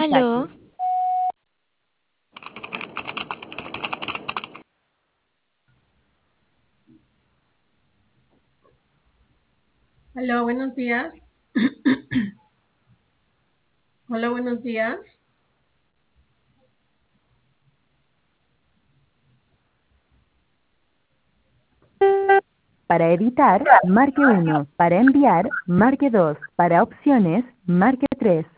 Aló, mensajes. Hola, buenos días. Hola, buenos días. Para editar, marque 1. Para enviar, marque 2. Para opciones, marque 3.